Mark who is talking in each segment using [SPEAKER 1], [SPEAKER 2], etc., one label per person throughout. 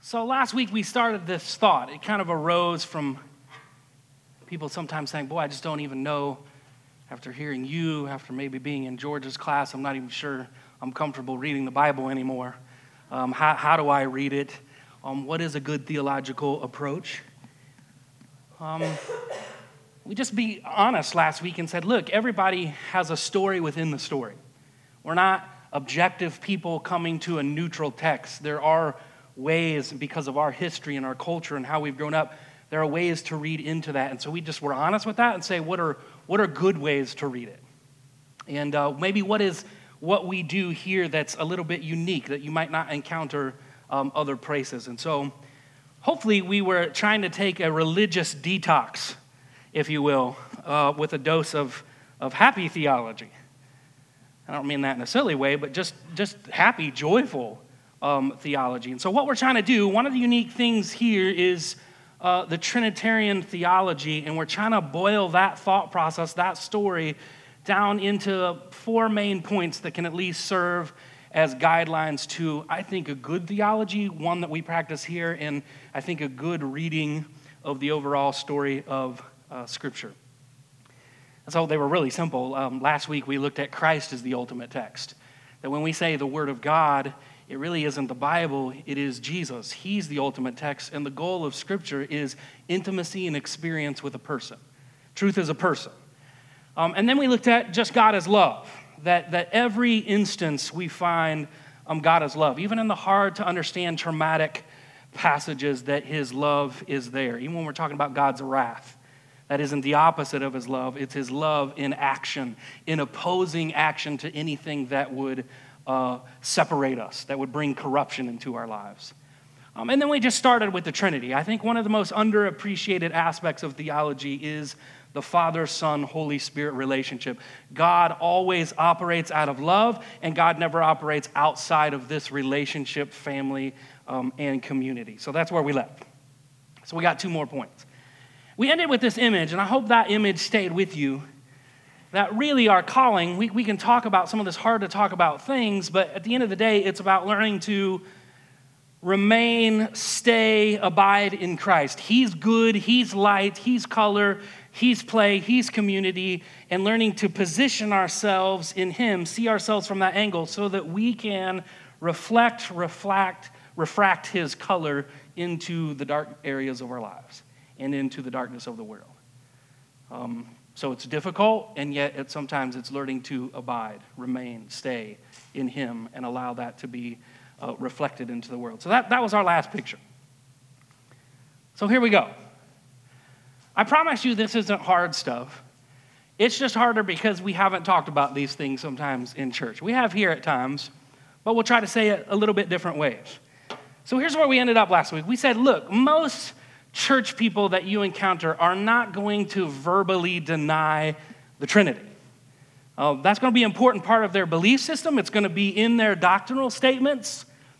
[SPEAKER 1] So last week we started this thought. It kind of arose from people sometimes saying, boy, I just don't even know, after hearing you, after maybe being in George's class, I'm not even sure I'm comfortable reading the Bible anymore. How do I read it? What is a good theological approach? We just be honest last week and said, look, everybody has a story within the story. We're not objective people coming to a neutral text. There are ways, because of our history and our culture and how we've grown up, there are ways to read into that. And so we just were honest with that and say, what are good ways to read it? And maybe what we do here that's a little bit unique that you might not encounter other places. And so hopefully we were trying to take a religious detox, if you will, with a dose of happy theology. I don't mean that in a silly way, but just happy, joyful theology. And so what we're trying to do, one of the unique things here is the Trinitarian theology, and we're trying to boil that thought process, that story, down into 4 main points that can at least serve as guidelines to, I think, a good theology, one that we practice here, and I think a good reading of the overall story of Scripture. And so they were really simple. Last week we looked at Christ as the ultimate text. That when we say the Word of God, it really isn't the Bible, it is Jesus. He's the ultimate text, and the goal of Scripture is intimacy and experience with a person. Truth is a person. And then we looked at just God as love, that every instance we find God as love, even in the hard to understand traumatic passages, that his love is there. Even when we're talking about God's wrath, that isn't the opposite of his love, it's his love in action, in opposing action to anything that would separate us, that would bring corruption into our lives. And then we just started with the Trinity. I think one of the most underappreciated aspects of theology is the Father, Son, Holy Spirit relationship. God always operates out of love, and God never operates outside of this relationship, family, and community. So that's where we left. So we got 2 more points. We ended with this image, and I hope that image stayed with you, that really our calling, we can talk about some of this hard to talk about things, but at the end of the day, it's about learning to remain, stay, abide in Christ. He's good, he's light, he's color, he's play, he's community, and learning to position ourselves in him, see ourselves from that angle so that we can refract his color into the dark areas of our lives and into the darkness of the world. So it's difficult, and yet sometimes it's learning to abide, remain, stay in him, and allow that to be reflected into the world. So that was our last picture. So here we go. I promise you this isn't hard stuff. It's just harder because we haven't talked about these things sometimes in church. We have here at times, but we'll try to say it a little bit different ways. So here's where we ended up last week. We said, look, most church people that you encounter are not going to verbally deny the Trinity. That's going to be an important part of their belief system. It's going to be in their doctrinal statements.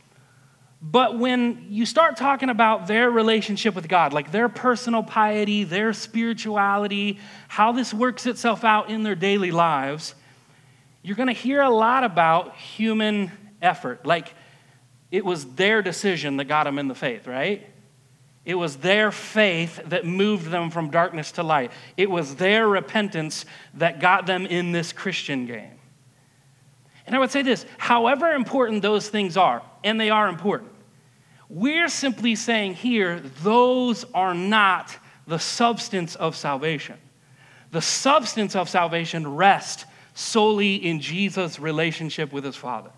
[SPEAKER 1] But when you start talking about their relationship with God, like their personal piety, their spirituality, how this works itself out in their daily lives, you're going to hear a lot about human effort. Like it was their decision that got them in the faith, right? It was their faith that moved them from darkness to light. It was their repentance that got them in this Christian game. And I would say this, however important those things are, and they are important, we're simply saying here, those are not the substance of salvation. The substance of salvation rests solely in Jesus' relationship with his Father.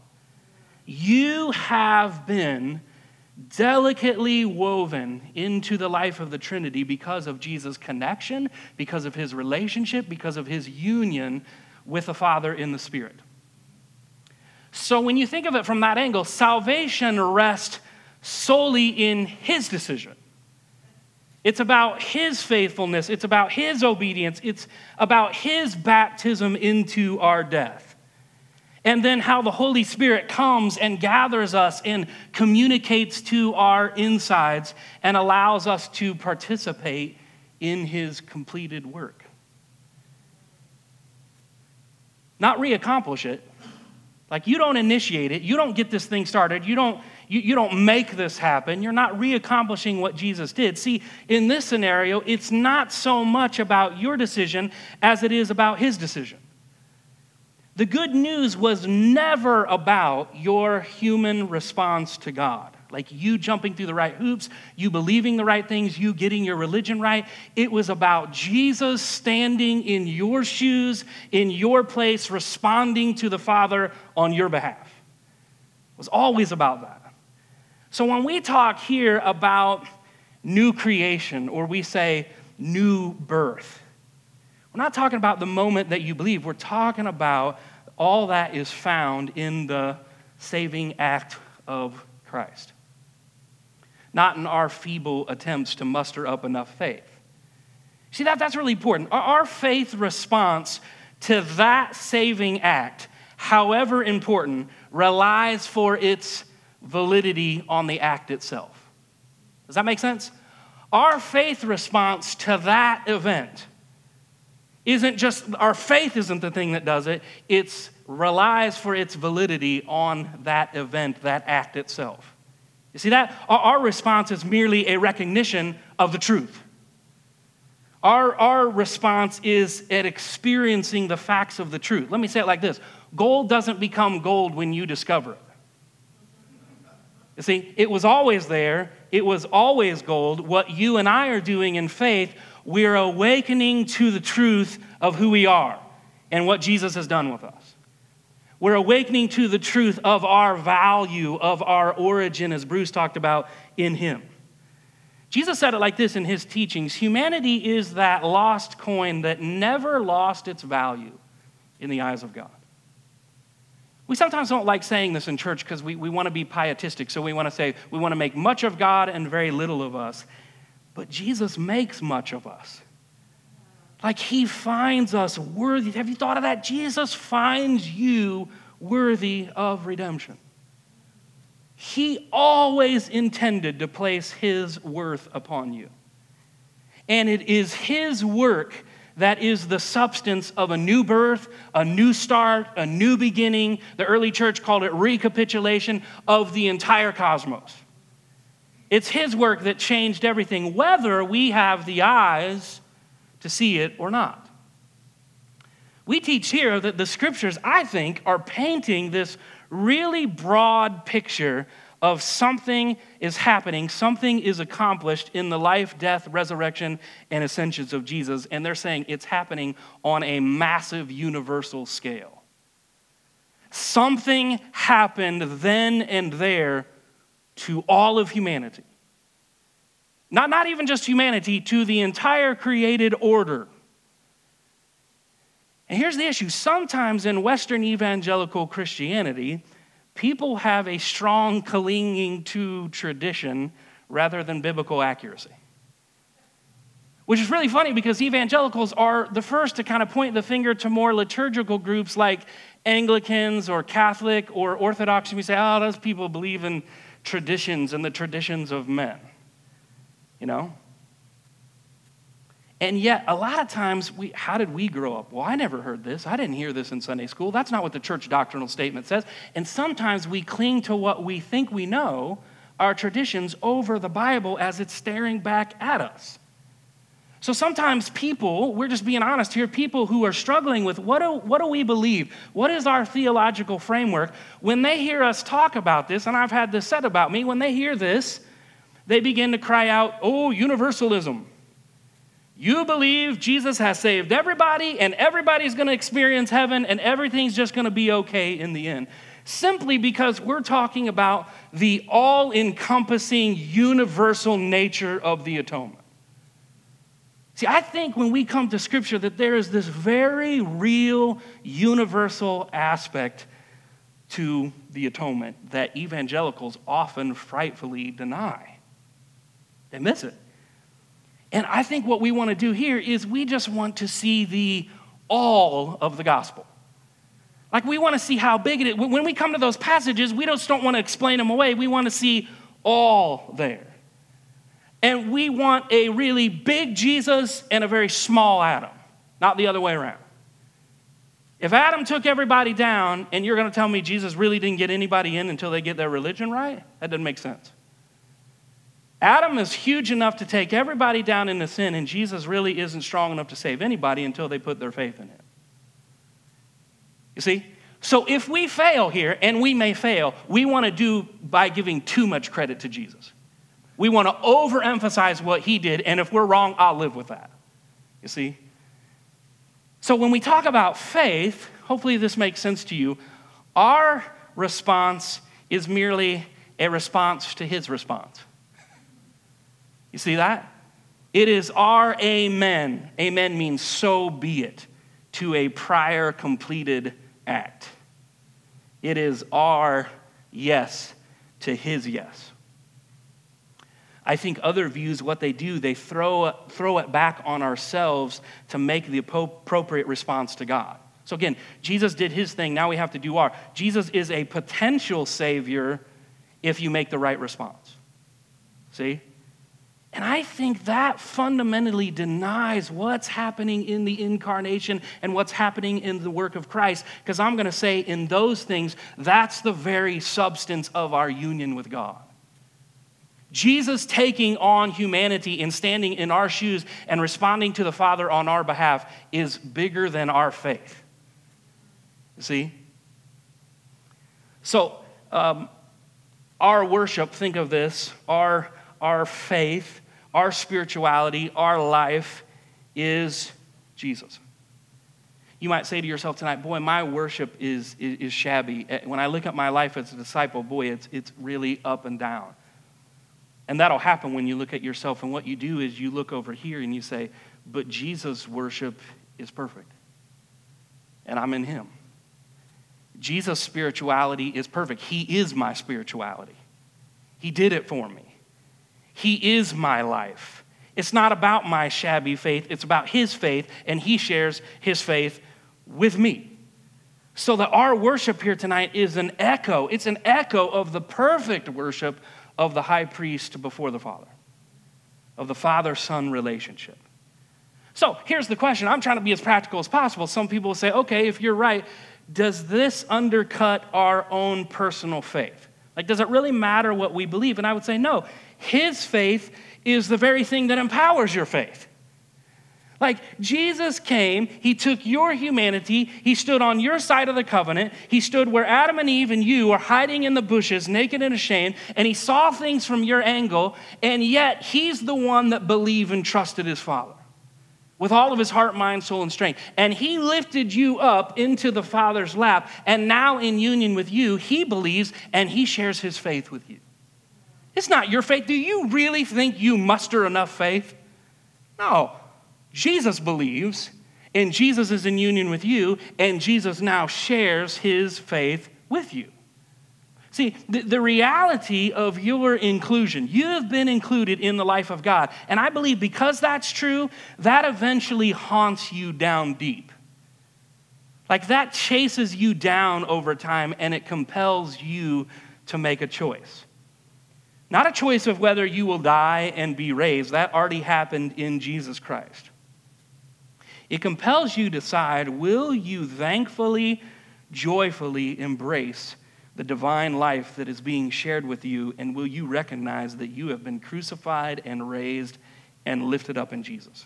[SPEAKER 1] You have been delicately woven into the life of the Trinity because of Jesus' connection, because of his relationship, because of his union with the Father in the Spirit. So when you think of it from that angle, salvation rests solely in his decision. It's about his faithfulness. It's about his obedience. It's about his baptism into our death. And then how the Holy Spirit comes and gathers us and communicates to our insides and allows us to participate in his completed work. Not reaccomplish it. Like you don't initiate it. You don't get this thing started. You You don't make this happen. You're not reaccomplishing what Jesus did. See, in this scenario, it's not so much about your decision as it is about his decision. The good news was never about your human response to God. Like you jumping through the right hoops, you believing the right things, you getting your religion right. It was about Jesus standing in your shoes, in your place, responding to the Father on your behalf. It was always about that. So when we talk here about new creation, or we say new birth, we're not talking about the moment that you believe. We're talking about all that is found in the saving act of Christ. Not in our feeble attempts to muster up enough faith. See, that's really important. Our faith response to that saving act, however important, relies for its validity on the act itself. Does that make sense? Our faith response to that event isn't just, our faith isn't the thing that does it, it relies for its validity on that event, that act itself. You see that? Our response is merely a recognition of the truth. Our response is at experiencing the facts of the truth. Let me say it like this. Gold doesn't become gold when you discover it. You see, it was always there. It was always gold. What you and I are doing in faith, we're awakening to the truth of who we are and what Jesus has done with us. We're awakening to the truth of our value, of our origin, as Bruce talked about, in him. Jesus said it like this in his teachings. Humanity is that lost coin that never lost its value in the eyes of God. We sometimes don't like saying this in church because we want to be pietistic. So we want to say we want to make much of God and very little of us. But Jesus makes much of us. Like he finds us worthy. Have you thought of that? Jesus finds you worthy of redemption. He always intended to place his worth upon you. And it is his work that is the substance of a new birth, a new start, a new beginning. The early church called it recapitulation of the entire cosmos. It's his work that changed everything, whether we have the eyes to see it or not. We teach here that the scriptures, I think, are painting this really broad picture of something is happening, something is accomplished in the life, death, resurrection, and ascensions of Jesus, and they're saying it's happening on a massive universal scale. Something happened then and there to all of humanity. Not even just humanity, to the entire created order. And here's the issue. Sometimes in Western evangelical Christianity, people have a strong clinging to tradition rather than biblical accuracy. Which is really funny because evangelicals are the first to kind of point the finger to more liturgical groups like Anglicans or Catholic or Orthodox. And we say, oh, those people believe in traditions and the traditions of men. You know? And yet, a lot of times, how did we grow up? Well, I never heard this. I didn't hear this in Sunday school. That's not what the church doctrinal statement says. And sometimes we cling to what we think we know, our traditions, over the Bible as it's staring back at us. So sometimes people, we're just being honest here, people who are struggling with what do we believe? What is our theological framework? When they hear us talk about this, and I've had this said about me, when they hear this, they begin to cry out, oh, universalism. You believe Jesus has saved everybody and everybody's going to experience heaven and everything's just going to be okay in the end. Simply because we're talking about the all-encompassing universal nature of the atonement. See, I think when we come to Scripture that there is this very real universal aspect to the atonement that evangelicals often frightfully deny. They miss it. And I think what we want to do here is we just want to see the all of the gospel. Like we want to see how big it is. When we come to those passages, we just don't want to explain them away. We want to see all there. And we want a really big Jesus and a very small Adam, not the other way around. If Adam took everybody down and you're going to tell me Jesus really didn't get anybody in until they get their religion right, that doesn't make sense. Adam is huge enough to take everybody down into sin, and Jesus really isn't strong enough to save anybody until they put their faith in him. You see? So if we fail here, and we may fail, we want to do by giving too much credit to Jesus. We want to overemphasize what he did, and if we're wrong, I'll live with that. You see? So when we talk about faith, hopefully this makes sense to you, our response is merely a response to his response. You see that? It is our amen. Amen means so be it to a prior completed act. It is our yes to his yes. I think other views, what they do, they throw it back on ourselves to make the appropriate response to God. So again, Jesus did his thing, now we have to do our. Jesus is a potential savior if you make the right response. See? And I think that fundamentally denies what's happening in the incarnation and what's happening in the work of Christ, because I'm going to say in those things, that's the very substance of our union with God. Jesus taking on humanity and standing in our shoes and responding to the Father on our behalf is bigger than our faith. You see? So, our worship, think of this, our faith, our spirituality, our life is Jesus. You might say to yourself tonight, boy, my worship is shabby. When I look at my life as a disciple, boy, it's really up and down. And that'll happen when you look at yourself, and what you do is you look over here and you say, but Jesus' worship is perfect, and I'm in him. Jesus' spirituality is perfect. He is my spirituality. He did it for me. He is my life. It's not about my shabby faith. It's about his faith, and he shares his faith with me. So that our worship here tonight is an echo. It's an echo of the perfect worship of the high priest before the Father, of the Father-Son relationship. So here's the question. I'm trying to be as practical as possible. Some people will say, okay, if you're right, does this undercut our own personal faith? Like, does it really matter what we believe? And I would say, no. His faith is the very thing that empowers your faith. Like, Jesus came, he took your humanity, he stood on your side of the covenant, he stood where Adam and Eve and you are hiding in the bushes, naked and ashamed, and he saw things from your angle, and yet he's the one that believed and trusted his Father with all of his heart, mind, soul, and strength. And he lifted you up into the Father's lap, and now in union with you, he believes and he shares his faith with you. It's not your faith. Do you really think you muster enough faith? No. Jesus believes, and Jesus is in union with you, and Jesus now shares his faith with you. See, the reality of your inclusion, you have been included in the life of God. And I believe because that's true, that eventually haunts you down deep. Like that chases you down over time, and it compels you to make a choice. Not a choice of whether you will die and be raised. That already happened in Jesus Christ. It compels you to decide, will you thankfully, joyfully embrace the divine life that is being shared with you, and will you recognize that you have been crucified and raised and lifted up in Jesus?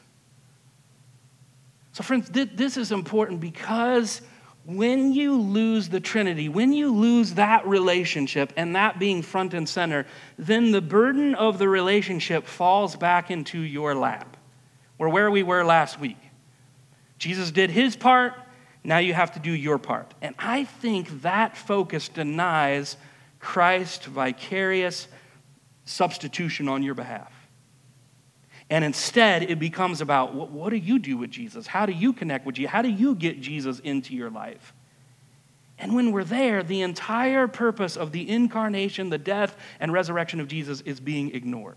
[SPEAKER 1] So friends, this is important because when you lose the Trinity, when you lose that relationship and that being front and center, then the burden of the relationship falls back into your lap. We're where we were last week. Jesus did his part, now you have to do your part. And I think that focus denies Christ's vicarious substitution on your behalf. And instead, it becomes about what do you do with Jesus? How do you connect with Jesus? How do you get Jesus into your life? And when we're there, the entire purpose of the incarnation, the death, and resurrection of Jesus is being ignored.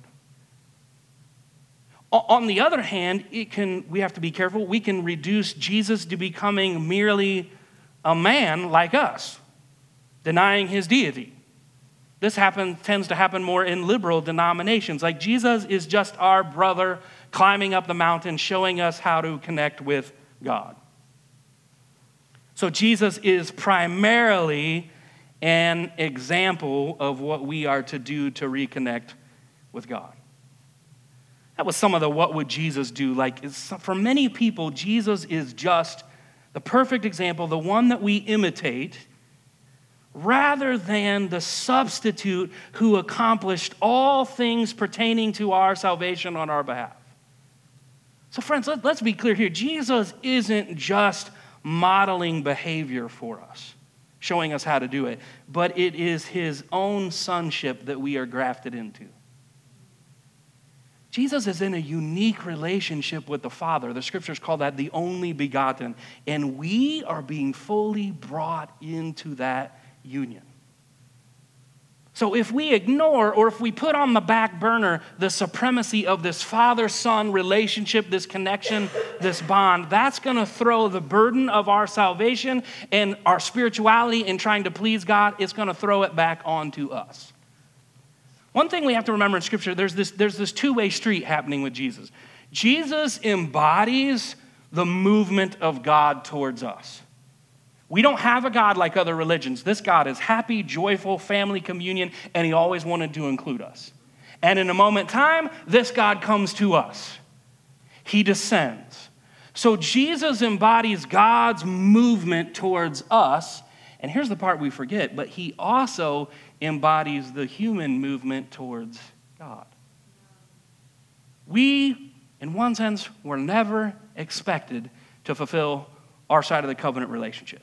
[SPEAKER 1] On the other hand, we have to be careful. We can reduce Jesus to becoming merely a man like us, denying his deity. This tends to happen more in liberal denominations. Like Jesus is just our brother climbing up the mountain, showing us how to connect with God. So Jesus is primarily an example of what we are to do to reconnect with God. That was some of the what would Jesus do. Like, for many people, Jesus is just the perfect example, the one that we imitate, rather than the substitute who accomplished all things pertaining to our salvation on our behalf. So friends, let's be clear here. Jesus isn't just modeling behavior for us, showing us how to do it, but it is his own sonship that we are grafted into. Jesus is in a unique relationship with the Father. The scriptures call that the only begotten, and we are being fully brought into that union. So if we ignore or if we put on the back burner the supremacy of this father-son relationship, this connection, this bond, that's going to throw the burden of our salvation and our spirituality in trying to please God, it's going to throw it back onto us. One thing we have to remember in Scripture, there's this two-way street happening with Jesus. Jesus embodies the movement of God towards us. We don't have a God like other religions. This God is happy, joyful, family communion, and he always wanted to include us. And in a moment in time, this God comes to us. He descends. So Jesus embodies God's movement towards us. And here's the part we forget, but he also embodies the human movement towards God. We, in one sense, were never expected to fulfill our side of the covenant relationship.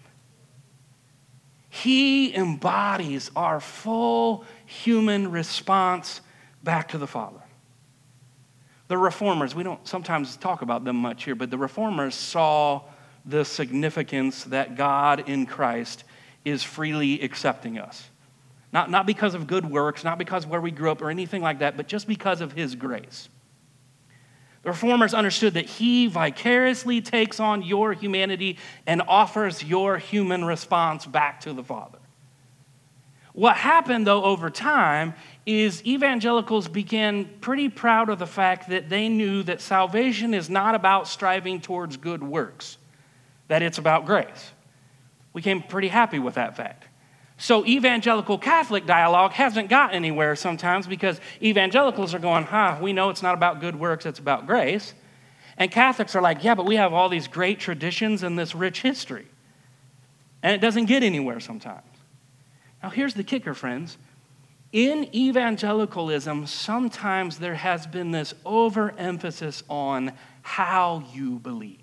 [SPEAKER 1] He embodies our full human response back to the Father. The Reformers, we don't sometimes talk about them much here, but the Reformers saw the significance that God in Christ is freely accepting us. Not because of good works, not because of where we grew up or anything like that, but just because of his grace. The Reformers understood that he vicariously takes on your humanity and offers your human response back to the Father. What happened, though, over time is evangelicals began pretty proud of the fact that they knew that salvation is not about striving towards good works, that it's about grace. We came pretty happy with that fact. So evangelical Catholic dialogue hasn't got anywhere sometimes because evangelicals are going, we know it's not about good works, it's about grace. And Catholics are like, yeah, but we have all these great traditions and this rich history. And it doesn't get anywhere sometimes. Now here's the kicker, friends. In evangelicalism, sometimes there has been this overemphasis on how you believe.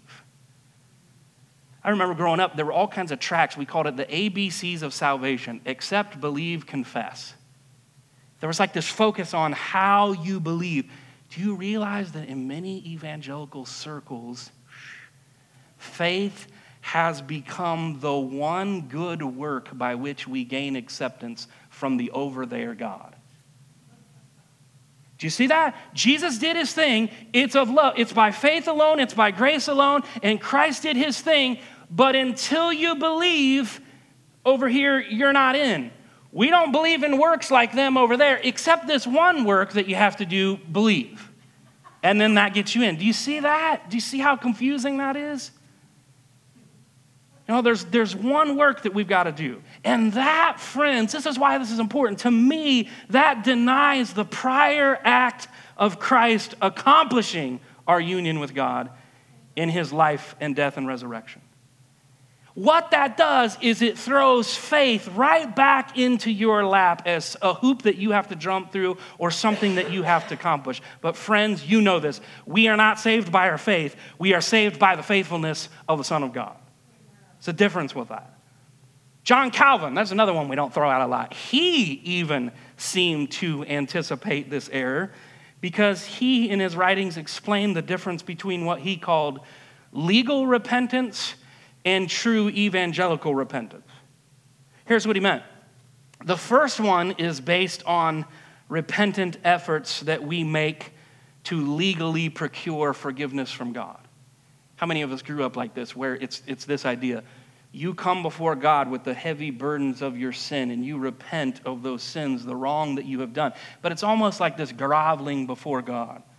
[SPEAKER 1] I remember growing up, there were all kinds of tracts. We called it the ABCs of salvation: accept, believe, confess. There was like this focus on how you believe. Do you realize that in many evangelical circles, faith has become the one good work by which we gain acceptance from the over there God? Do you see that? Jesus did his thing. It's of love. It's by faith alone. It's by grace alone. And Christ did his thing. But until you believe, over here, you're not in. We don't believe in works like them over there, except this one work that you have to do, believe. And then that gets you in. Do you see that? Do you see how confusing that is? You know, there's one work that we've got to do. And that, friends, this is why this is important. To me, that denies the prior act of Christ accomplishing our union with God in his life and death and resurrection. What that does is it throws faith right back into your lap as a hoop that you have to jump through or something that you have to accomplish. But friends, you know this. We are not saved by our faith. We are saved by the faithfulness of the Son of God. It's a difference with that. John Calvin, that's another one we don't throw out a lot. He even seemed to anticipate this error because he, in his writings, explained the difference between what he called legal repentance and true evangelical repentance. Here's what he meant. The first one is based on repentant efforts that we make to legally procure forgiveness from God. How many of us grew up like this, where it's this idea? You come before God with the heavy burdens of your sin, and you repent of those sins, the wrong that you have done. But it's almost like this groveling before God.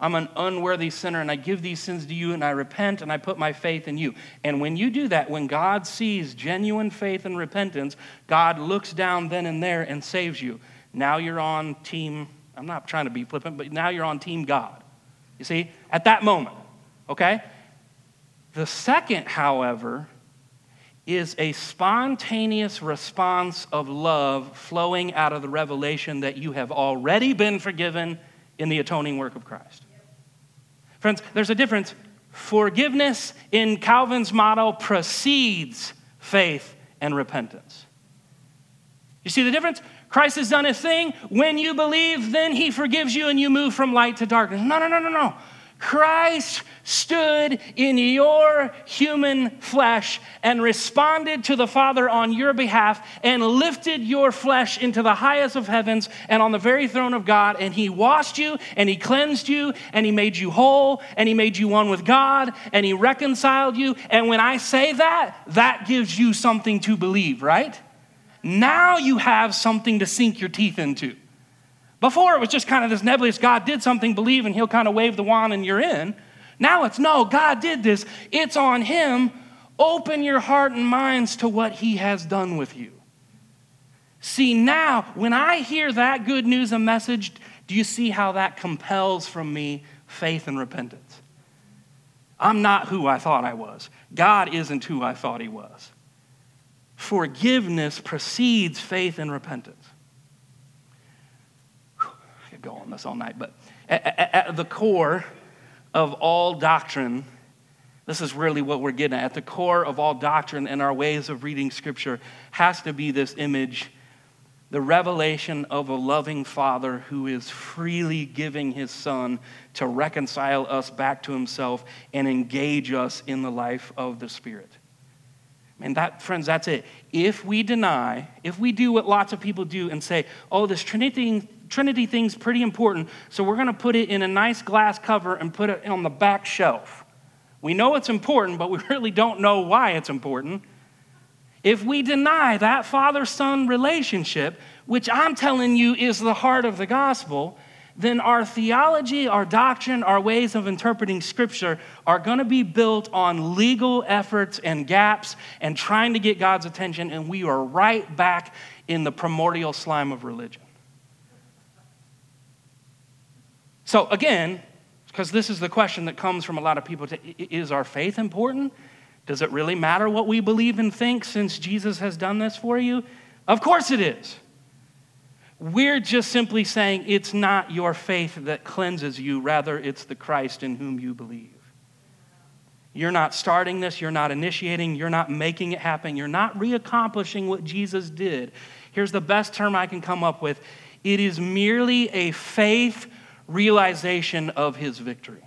[SPEAKER 1] I'm an unworthy sinner, and I give these sins to you, and I repent, and I put my faith in you. And when you do that, when God sees genuine faith and repentance, God looks down then and there and saves you. Now you're on team, I'm not trying to be flippant, but now you're on team God. You see, at that moment, okay? The second, however, is a spontaneous response of love flowing out of the revelation that you have already been forgiven in the atoning work of Christ. Friends, there's a difference. Forgiveness in Calvin's model precedes faith and repentance. You see the difference? Christ has done his thing. When you believe, then he forgives you and you move from light to darkness. No. Christ stood in your human flesh and responded to the Father on your behalf and lifted your flesh into the highest of heavens and on the very throne of God. And he washed you and he cleansed you and he made you whole and he made you one with God and he reconciled you. And when I say that, that gives you something to believe, right? Now you have something to sink your teeth into. Before, it was just kind of this nebulous, God did something, believe, and he'll kind of wave the wand and you're in. Now it's, no, God did this. It's on him. Open your heart and minds to what he has done with you. See, now, when I hear that good news and message, do you see how that compels from me faith and repentance? I'm not who I thought I was. God isn't who I thought he was. Forgiveness precedes faith and repentance. Go on this all night, but at the core of all doctrine, this is really what we're getting at the core of all doctrine and our ways of reading Scripture has to be this image, the revelation of a loving Father who is freely giving his Son to reconcile us back to himself and engage us in the life of the Spirit. And that, friends, that's it. If we deny, if we do what lots of people do and say, oh, this Trinity thing's pretty important, so we're going to put it in a nice glass cover and put it on the back shelf. We know it's important, but we really don't know why it's important. If we deny that father-son relationship, which I'm telling you is the heart of the gospel, then our theology, our doctrine, our ways of interpreting Scripture are going to be built on legal efforts and gaps and trying to get God's attention, and we are right back in the primordial slime of religion. So again, because this is the question that comes from a lot of people, is our faith important? Does it really matter what we believe and think since Jesus has done this for you? Of course it is. We're just simply saying it's not your faith that cleanses you, rather it's the Christ in whom you believe. You're not starting this, you're not initiating, you're not making it happen, you're not reaccomplishing what Jesus did. Here's the best term I can come up with. It is merely a faith realization of his victory.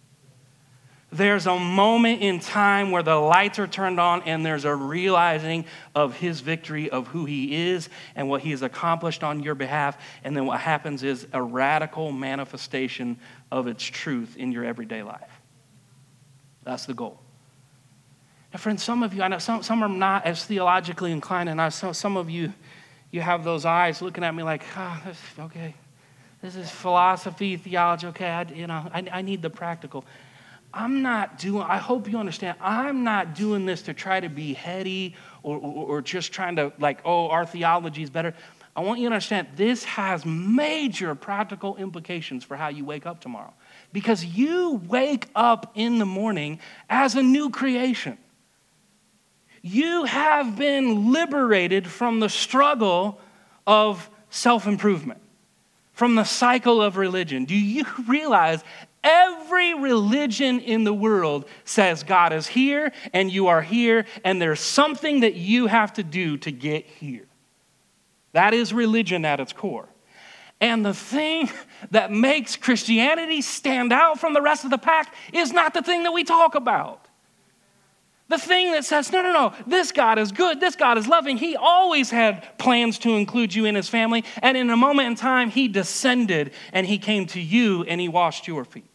[SPEAKER 1] There's a moment in time where the lights are turned on and there's a realizing of his victory, of who he is and what he has accomplished on your behalf. And then what happens is a radical manifestation of its truth in your everyday life. That's the goal. Now, friends, some of you, I know some are not as theologically inclined, and some of you have those eyes looking at me like, okay, this is philosophy, theology, okay, I need the practical. I hope you understand, I'm not doing this to try to be heady or just trying to our theology is better. I want you to understand this has major practical implications for how you wake up tomorrow. Because you wake up in the morning as a new creation. You have been liberated from the struggle of self-improvement, from the cycle of religion. Do you realize every religion in the world says God is here and you are here and there's something that you have to do to get here? That is religion at its core. And the thing that makes Christianity stand out from the rest of the pack is not the thing that we talk about. The thing that says, no, this God is good, this God is loving. He always had plans to include you in his family. And in a moment in time, he descended and he came to you and he washed your feet.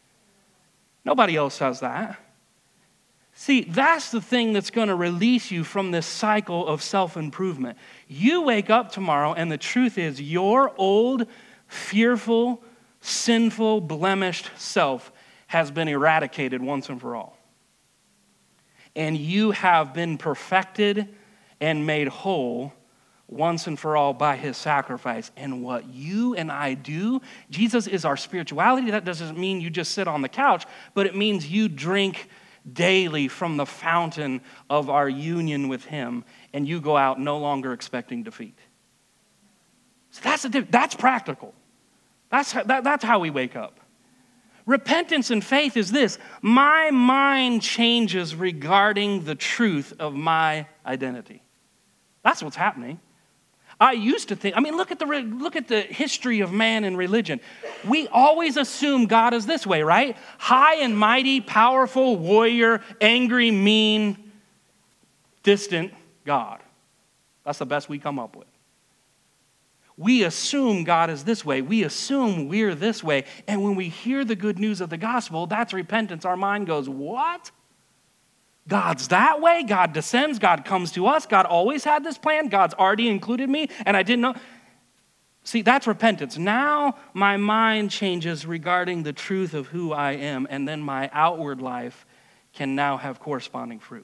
[SPEAKER 1] Nobody else does that. See, that's the thing that's going to release you from this cycle of self-improvement. You wake up tomorrow and the truth is your old, fearful, sinful, blemished self has been eradicated once and for all. And you have been perfected and made whole once and for all by his sacrifice. And what you and I do, Jesus is our spirituality. That doesn't mean you just sit on the couch, but it means you drink daily from the fountain of our union with him, and you go out no longer expecting defeat. So that's practical. That's how we wake up. Repentance and faith is this: my mind changes regarding the truth of my identity. That's what's happening. I used to think, look at the history of man and religion. We always assume God is this way, right? High and mighty, powerful, warrior, angry, mean, distant God. That's the best we come up with. We assume God is this way. We assume we're this way. And when we hear the good news of the gospel, that's repentance. Our mind goes, what? God's that way? God descends. God comes to us. God always had this plan. God's already included me, and I didn't know. See, that's repentance. Now my mind changes regarding the truth of who I am, and then my outward life can now have corresponding fruit.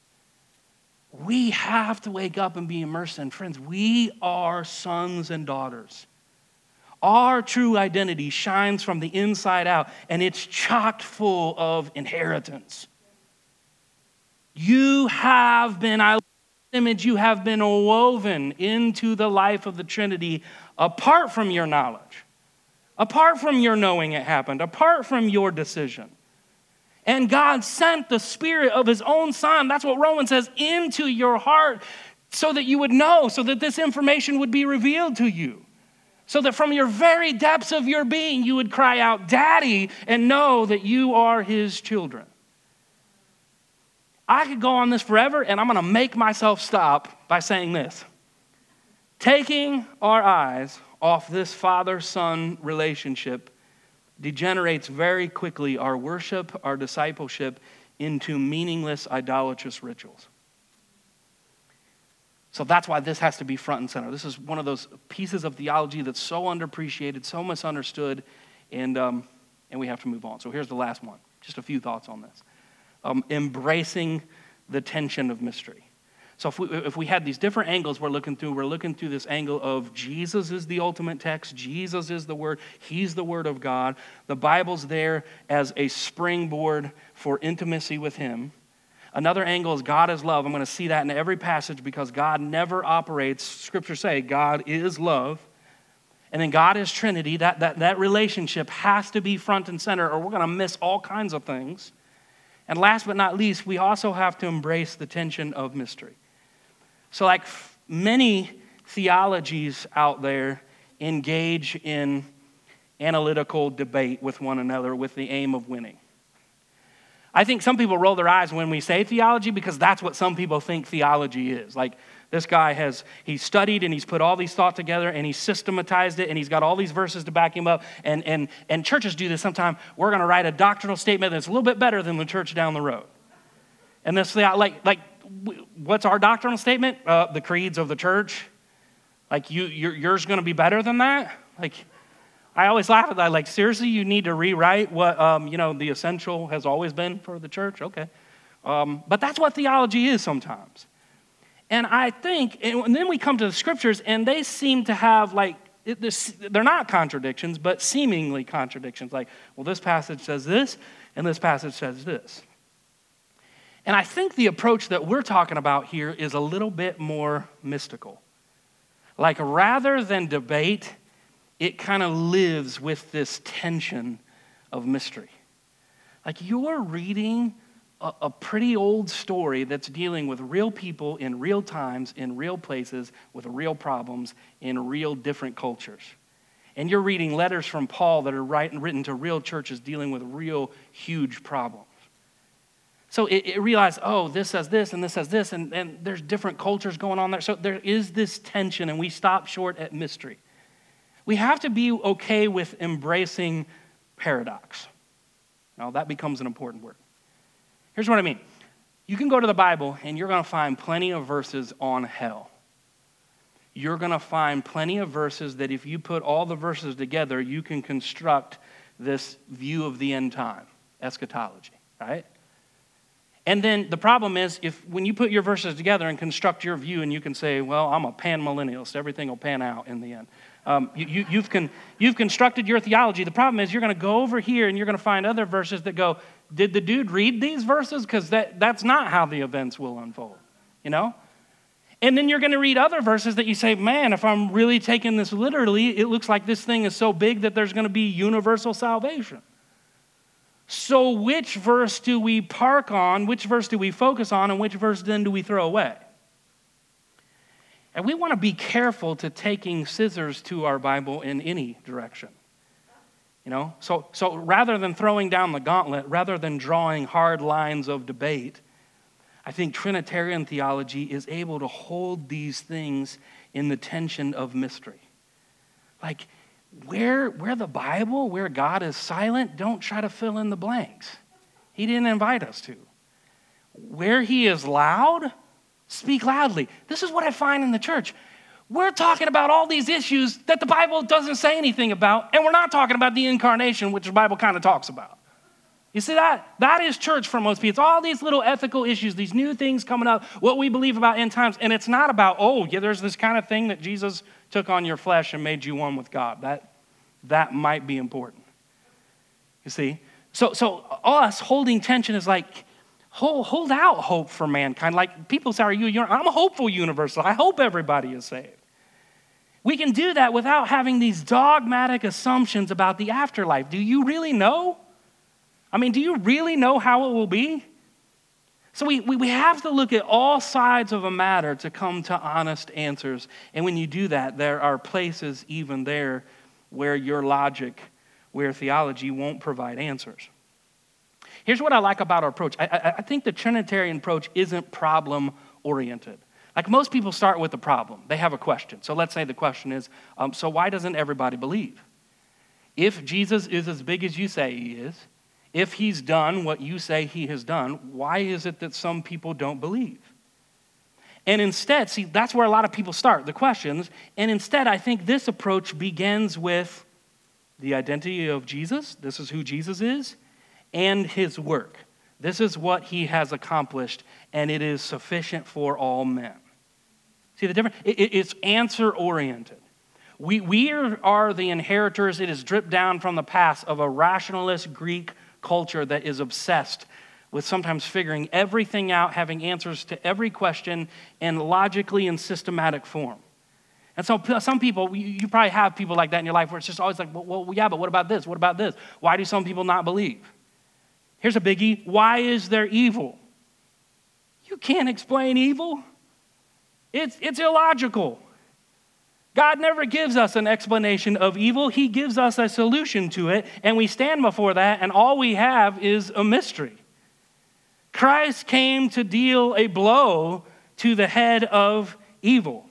[SPEAKER 1] We have to wake up and be immersed in, friends, we are sons and daughters. Our true identity shines from the inside out, and it's chock full of inheritance. You have been, you have been woven into the life of the Trinity apart from your knowledge, apart from your knowing it happened, apart from your decision. And God sent the Spirit of his own Son, that's what Romans says, into your heart so that you would know, so that this information would be revealed to you. So that from your very depths of your being, you would cry out, Daddy, and know that you are his children. I could go on this forever, and I'm going to make myself stop by saying this. Taking our eyes off this father-son relationship degenerates very quickly our worship, our discipleship, into meaningless, idolatrous rituals. So that's why this has to be front and center. This is one of those pieces of theology that's so underappreciated, so misunderstood, and we have to move on. So here's the last one. Just a few thoughts on this. Embracing the tension of mystery. So if we had these different angles we're looking through this angle of Jesus is the ultimate text, Jesus is the Word, he's the Word of God. The Bible's there as a springboard for intimacy with him. Another angle is God is love. I'm going to see that in every passage because God never operates, scriptures say God is love. And then God is Trinity. That relationship has to be front and center or we're going to miss all kinds of things. And last but not least, we also have to embrace the tension of mystery. So like many theologies out there engage in analytical debate with one another with the aim of winning. I think some people roll their eyes when we say theology because that's what some people think theology is. Like this guy he's studied and he's put all these thoughts together and he's systematized it and he's got all these verses to back him up. And churches do this sometimes. We're going to write a doctrinal statement that's a little bit better than the church down the road. And this, what's our doctrinal statement? The creeds of the church. Like yours going to be better than that? Like I always laugh at that. Like seriously, you need to rewrite what the essential has always been for the church. Okay, but that's what theology is sometimes. And I think, and then we come to the scriptures, and they seem to have they're not contradictions, but seemingly contradictions. Like, well, this passage says this, and this passage says this. And I think the approach that we're talking about here is a little bit more mystical. Like, rather than debate, it kind of lives with this tension of mystery. Like, you're reading a pretty old story that's dealing with real people in real times, in real places, with real problems, in real different cultures. And you're reading letters from Paul that are written to real churches dealing with real huge problems. So it realized, this says this, and this says this, and there's different cultures going on there. So there is this tension, and we stop short at mystery. We have to be okay with embracing paradox. Now, that becomes an important word. Here's what I mean. You can go to the Bible and you're going to find plenty of verses on hell. you're going to find plenty of verses that if you put all the verses together, you can construct this view of the end time, eschatology, right? And then the problem is, when you put your verses together and construct your view, and you can say, well, I'm a pan-millennialist, everything will pan out in the end. You've constructed your theology. The problem is you're going to go over here and you're going to find other verses that go, did the dude read these verses? Because that's not how the events will unfold, you know? And then you're going to read other verses that you say, man, if I'm really taking this literally, it looks like this thing is so big that there's going to be universal salvation. So which verse do we park on, which verse do we focus on, and which verse then do we throw away? And we want to be careful to taking scissors to our Bible in any direction. You know, so rather than throwing down the gauntlet, rather than drawing hard lines of debate, I think Trinitarian theology is able to hold these things in the tension of mystery. Like, where the Bible, where God is silent, don't try to fill in the blanks. He didn't invite us to. Where he is loud, speak loudly. This is what I find in the church. We're talking about all these issues that the Bible doesn't say anything about, and we're not talking about the incarnation, which the Bible kind of talks about. You see that? That is church for most people. It's all these little ethical issues, these new things coming up, what we believe about end times, and it's not about, oh, yeah, there's this kind of thing that Jesus took on your flesh and made you one with God. That might be important. You see? So us holding tension is like, hold out hope for mankind. Like people say, I'm a hopeful universal. I hope everybody is saved. We can do that without having these dogmatic assumptions about the afterlife. Do you really know? I mean, do you really know how it will be? So we have to look at all sides of a matter to come to honest answers. And when you do that, there are places even there where your logic, where theology won't provide answers. Here's what I like about our approach. I think the Trinitarian approach isn't problem-oriented. Like most people start with a problem. They have a question. So let's say the question is, so why doesn't everybody believe? If Jesus is as big as you say he is, if he's done what you say he has done, why is it that some people don't believe? And instead, see, that's where a lot of people start, the questions. And instead, I think this approach begins with the identity of Jesus. This is who Jesus is. And his work. This is what he has accomplished, and it is sufficient for all men. See the difference? It's answer-oriented. We are the inheritors. It is dripped down from the past of a rationalist Greek culture that is obsessed with sometimes figuring everything out, having answers to every question in logically and systematic form. And so some people, you probably have people like that in your life where it's just always like, well, yeah, but what about this? What about this? Why do some people not believe? Here's a biggie. Why is there evil? You can't explain evil. It's illogical. God never gives us an explanation of evil. He gives us a solution to it, and we stand before that, and all we have is a mystery. Christ came to deal a blow to the head of evil.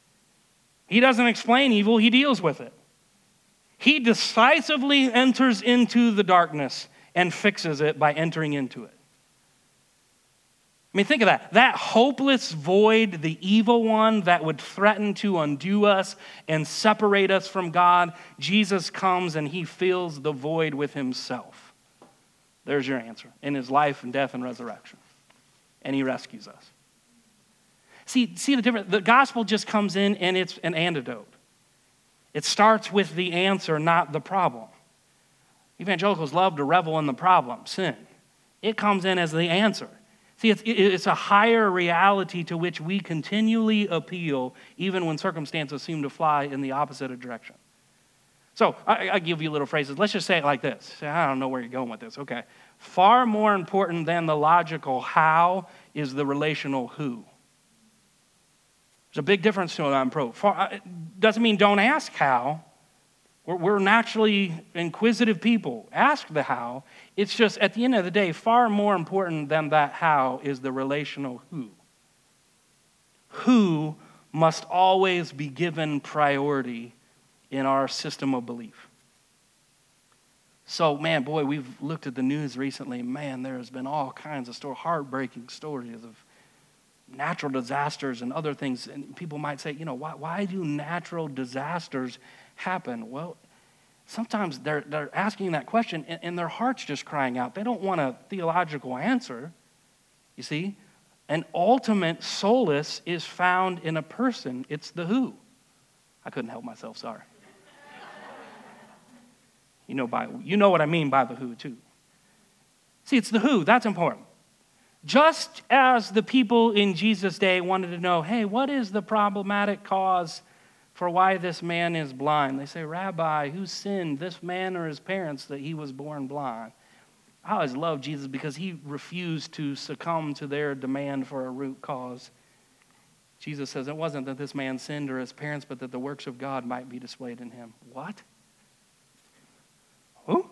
[SPEAKER 1] He doesn't explain evil, he deals with it. He decisively enters into the darkness and fixes it by entering into it. I mean, think of that. That hopeless void, the evil one that would threaten to undo us and separate us from God, Jesus comes and he fills the void with himself. There's your answer. In his life and death and resurrection. And he rescues us. See the difference? The gospel just comes in and it's an antidote. It starts with the answer, not the problem. Evangelicals love to revel in the problem, sin. It comes in as the answer. See, it's a higher reality to which we continually appeal, even when circumstances seem to fly in the opposite direction. So I give you little phrases. Let's just say it like this. I don't know where you're going with this. Okay. Far more important than the logical how is the relational who. There's a big difference to that approach. Doesn't mean don't ask how. We're naturally inquisitive people. Ask the how. It's just, at the end of the day, far more important than that how is the relational who. Who must always be given priority in our system of belief. So, man, boy, we've looked at the news recently. Man, there has been all kinds of heartbreaking stories of natural disasters and other things. And people might say, why do natural disasters happen? Well, sometimes they're asking that question and their heart's just crying out. They don't want a theological answer, you see. An ultimate solace is found in a person. It's the who. I couldn't help myself, sorry. You know what I mean by the who too. See, it's the who. That's important. Just as the people in Jesus' day wanted to know, hey, what is the problematic cause for why this man is blind? They say, Rabbi, who sinned, this man or his parents, that he was born blind? I always loved Jesus because he refused to succumb to their demand for a root cause. Jesus says it wasn't that this man sinned or his parents, but that the works of God might be displayed in him. What? Who?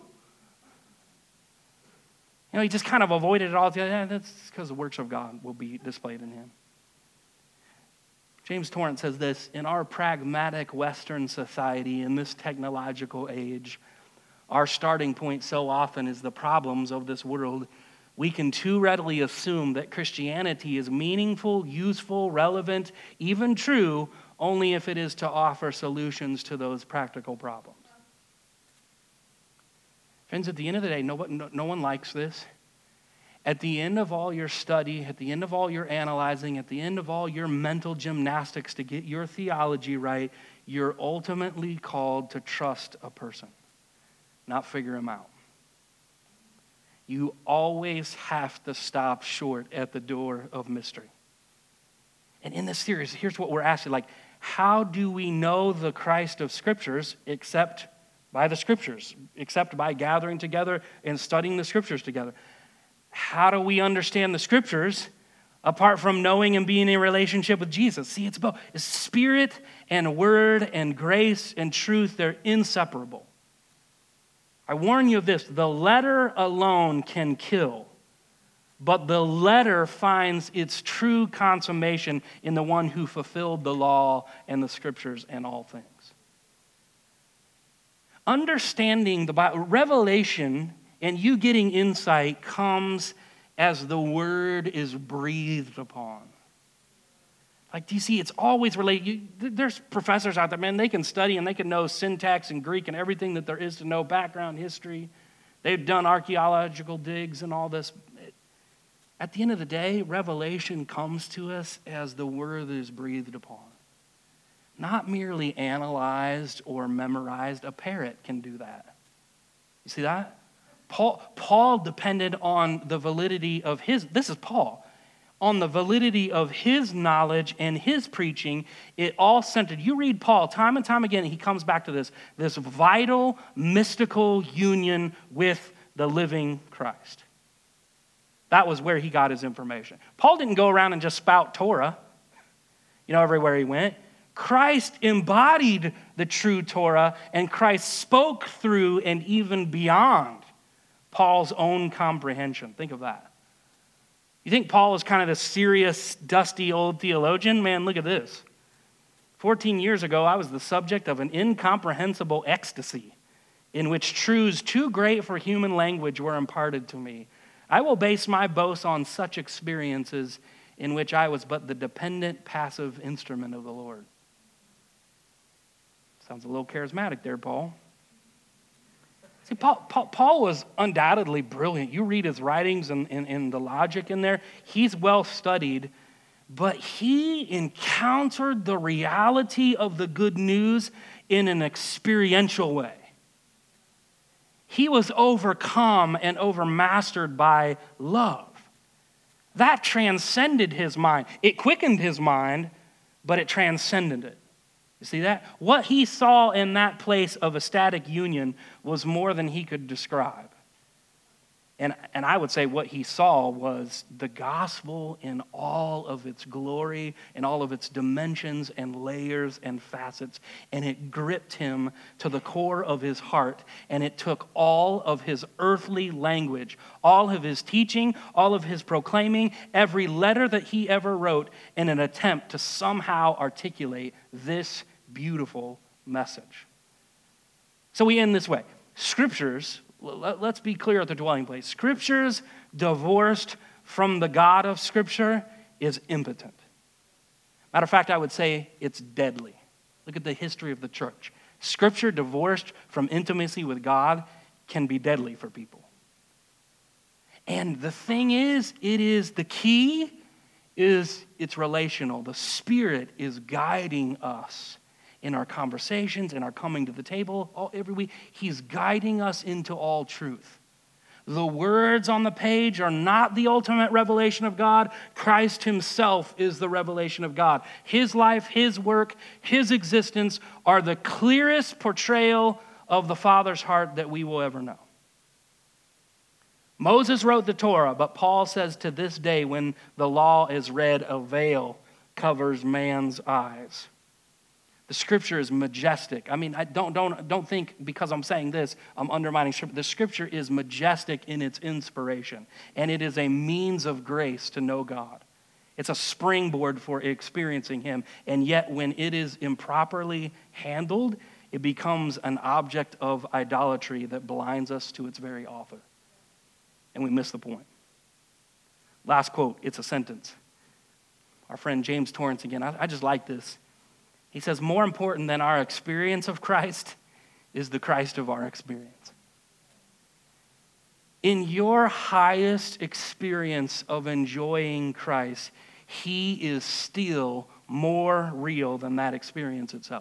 [SPEAKER 1] He just kind of avoided it all. That's because the works of God will be displayed in him. James Torrance says this, in our pragmatic Western society, in this technological age, our starting point so often is the problems of this world. We can too readily assume that Christianity is meaningful, useful, relevant, even true, only if it is to offer solutions to those practical problems. Friends, at the end of the day, no one likes this. At the end of all your study, at the end of all your analyzing, at the end of all your mental gymnastics to get your theology right, you're ultimately called to trust a person, not figure him out. You always have to stop short at the door of mystery. And in this series, here's what we're asking, how do we know the Christ of Scriptures except by the Scriptures, except by gathering together and studying the Scriptures together? How do we understand the Scriptures apart from knowing and being in a relationship with Jesus? See, it's both. It's spirit and word and grace and truth. They're inseparable. I warn you of this. The letter alone can kill, but the letter finds its true consummation in the one who fulfilled the law and the Scriptures and all things. Understanding the Bible, revelation, and you getting insight comes as the word is breathed upon. Do you see, it's always related. There's professors out there, man, they can study and they can know syntax and Greek and everything that there is to know, background, history. They've done archaeological digs and all this. At the end of the day, revelation comes to us as the word is breathed upon. Not merely analyzed or memorized. A parrot can do that. You see that? Paul depended on the validity of this is Paul, on the validity of his knowledge and his preaching. It all centered. You read Paul time and time again, he comes back to this vital, mystical union with the living Christ. That was where he got his information. Paul didn't go around and just spout Torah, everywhere he went. Christ embodied the true Torah, and Christ spoke through and even beyond Paul's own comprehension. Think of that. You think Paul is kind of this serious, dusty old theologian? Man, look at this. 14 years ago, I was the subject of an incomprehensible ecstasy in which truths too great for human language were imparted to me. I will base my boast on such experiences in which I was but the dependent, passive instrument of the Lord. Sounds a little charismatic there, Paul. See, Paul was undoubtedly brilliant. You read his writings and the logic in there. He's well studied, but he encountered the reality of the good news in an experiential way. He was overcome and overmastered by love. That transcended his mind. It quickened his mind, but it transcended it. You see that? What he saw in that place of ecstatic union was more than he could describe. And I would say what he saw was the gospel in all of its glory, in all of its dimensions and layers and facets. And it gripped him to the core of his heart. And it took all of his earthly language, all of his teaching, all of his proclaiming, every letter that he ever wrote in an attempt to somehow articulate this beautiful message. So we end this way. Scriptures, let's be clear at the dwelling place. Scriptures divorced from the God of Scripture is impotent. Matter of fact, I would say it's deadly. Look at the history of the church. Scripture divorced from intimacy with God can be deadly for people. And the thing is, the key is it's relational. The Spirit is guiding us in our conversations, in our coming to the table every week. He's guiding us into all truth. The words on the page are not the ultimate revelation of God. Christ himself is the revelation of God. His life, his work, his existence are the clearest portrayal of the Father's heart that we will ever know. Moses wrote the Torah, but Paul says to this day when the law is read, a veil covers man's eyes. The Scripture is majestic. I mean, I don't think because I'm saying this, I'm undermining Scripture. The Scripture is majestic in its inspiration, and it is a means of grace to know God. It's a springboard for experiencing him, and yet when it is improperly handled, it becomes an object of idolatry that blinds us to its very author, and we miss the point. Last quote, it's a sentence. Our friend James Torrance again, I just like this. He says, more important than our experience of Christ is the Christ of our experience. In your highest experience of enjoying Christ, he is still more real than that experience itself.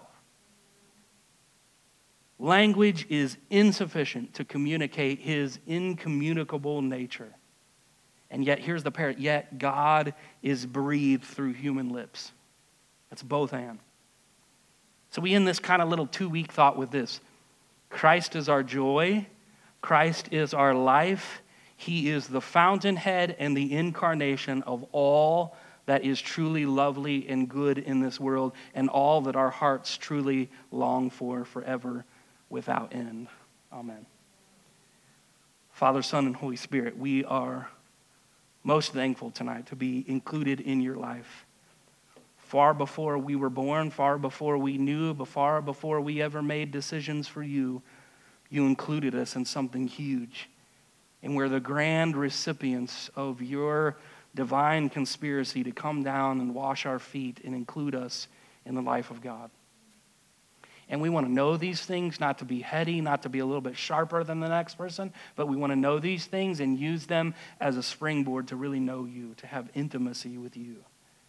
[SPEAKER 1] Language is insufficient to communicate his incommunicable nature. And yet, here's the parrot, yet God is breathed through human lips. That's both and. So we end this kind of little 2-week thought with this. Christ is our joy. Christ is our life. He is the fountainhead and the incarnation of all that is truly lovely and good in this world, and all that our hearts truly long for forever without end. Amen. Father, Son, and Holy Spirit, we are most thankful tonight to be included in your life. Far before we were born, far before we knew, far before we ever made decisions for you, you included us in something huge. And we're the grand recipients of your divine conspiracy to come down and wash our feet and include us in the life of God. And we want to know these things, not to be heady, not to be a little bit sharper than the next person, but we want to know these things and use them as a springboard to really know you, to have intimacy with you.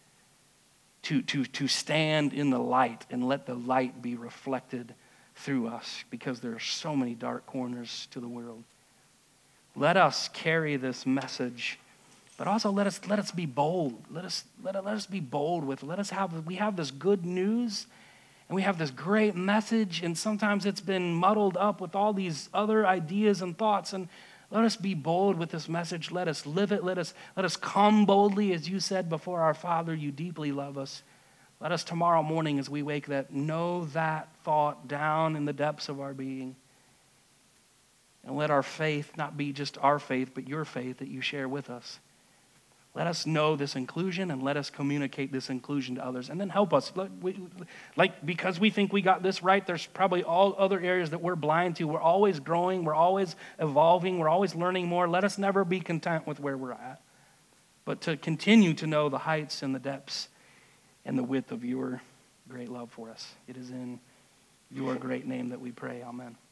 [SPEAKER 1] To stand in the light and let the light be reflected through us, because there are so many dark corners to the world. Let us carry this message, but also let us be bold. Let us be bold with. We have this good news, and we have this great message, and sometimes it's been muddled up with all these other ideas and thoughts. And let us be bold with this message. Let us live it. Let us come boldly, as you said, before our Father. You deeply love us. Let us tomorrow morning as we wake know that thought down in the depths of our being. And let our faith not be just our faith, but your faith that you share with us. Let us know this inclusion, and let us communicate this inclusion to others. And then help us. Because we think we got this right, there's probably all other areas that we're blind to. We're always growing. We're always evolving. We're always learning more. Let us never be content with where we're at, but to continue to know the heights and the depths and the width of your great love for us. It is in your great name that we pray. Amen.